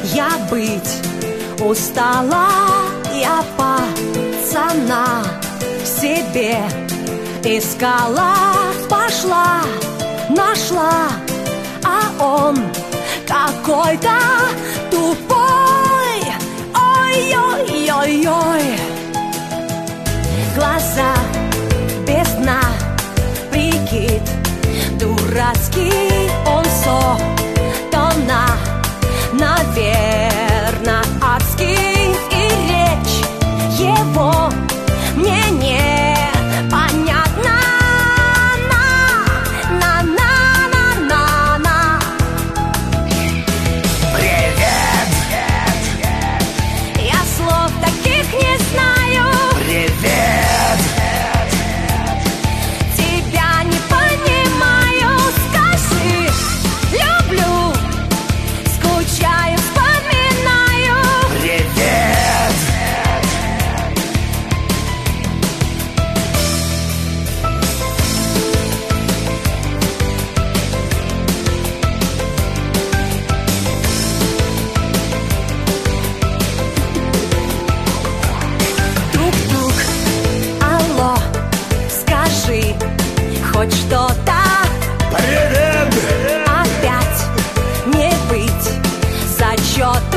я быть устала, я пацана в себе искала, пошла, нашла, а он какой-то тупой. Ой-ой-ой-ой, глаза без дна, прикид дурацкий, он сотона, наверно, адский, и речь его мне не понятна. На-на-на-на-на. Привет! Я слов таких не знаю. Привет! Тебя не понимаю. Скажи, люблю, скучаю, вспоминаю. Привет! Тук-тук, алло, скажи хоть что-то. Привет! Опять не быть зачета.